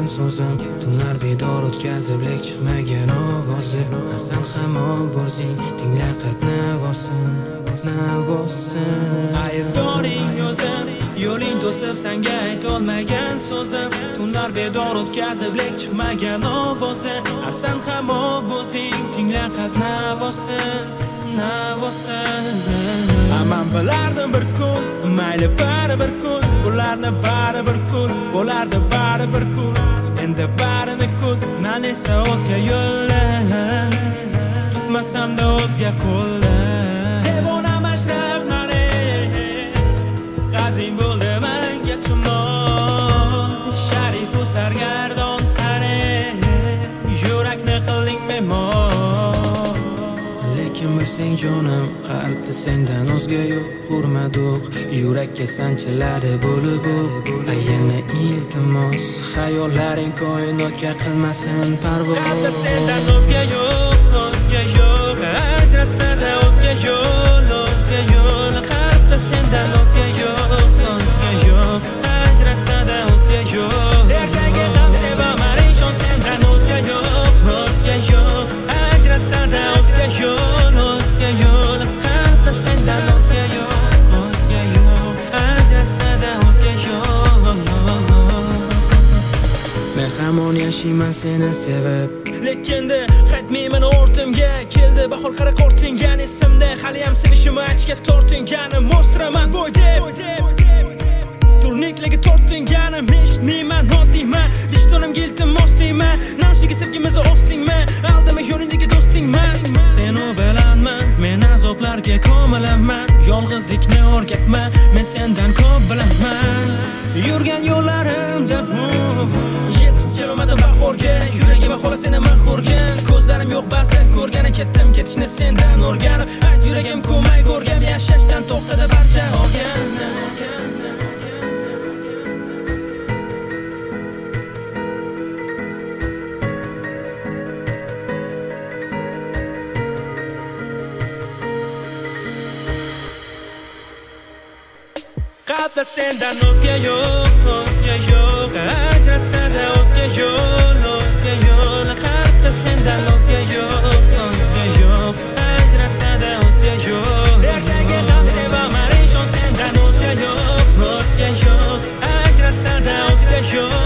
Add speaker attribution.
Speaker 1: so'zim, tunlar bedor o'tkazib lek chiqmagan ovozi. Hasan hamon bo'zing, tingla qalb navosin. Aybdoring o'zim, yo'ling to'sib senga aytolmagan so'zim, tunlar bedor o'tkazib lek chiqmagan ovozi. Hasan hamon bo'zing, tingla qalb navosin. Aman bilardim bir kun, mayli bari bir kun, bularni bari bir kun, bo'lardi bari bir kun. Endi barini kut, men esa o'zga yo'llar, tutmasam-da o'zga qo'llar. Devona mashrab mani, qazing bo'ldi menga tumon. Sharifu sargardon sani, yurakni qilding memor. Lekin bilsang jonim, qalbda sendan o'zga yo'q, hurmat-o'q, yurakka sanchiladi bo'lib. Yana iltimos, xayollaring koinotga qilmasin parvoz. Qalbda sendan o'zga yo'q, ajratsa-da o'zga yo'l. Qalbda sendan o'zga yo'q, ajratsa-da o'zga yo'l. Ertaga ham sevaman, ishon sendan o'zga yo'q, ajratsa-da o'zga yo'l. Qalbda sendan o'zga yo'q, ajratsa-da o'zga yo'l. Men hamon yashayman seni sevib, lekindi qaytmayman ortimga. Keldi bahor qara qortingan esimda, hali ham sevishimni achga tortinganim, o'stiraman bo'y deb turnikligi tortinganim. Eshitmayman, oddiyman, vijdonimga iltimos deyman. Noshiga sevgimizni ostingman, aldama yo'lingdagi do'stingman. Sen u bilanman, men azoblarga ko'milaman. Yolg'izlikni o'rgatma, men sendan ko'p bilaman. Yurgan yo'llarimda yetib kelmadim bahorga, yuragim xola seni mahurgan. Ko'zlarim yo'q ba'zi ko'rgani, ketdim ketishni sendan o'rganib. Ayt yuragim ko'may ko'rgan, yashashdan to'xtadi barcha organ. Qalbda sendan o'zga yo'q, ajratsa-da o'zga yo'l. Qalbda sendan o'zga yo'q, ajratsa-da o'zga yo'l. Ertaga ham sevaman, ishon sendan o'zga yo'q, ajratsa-da o'zga yo'l.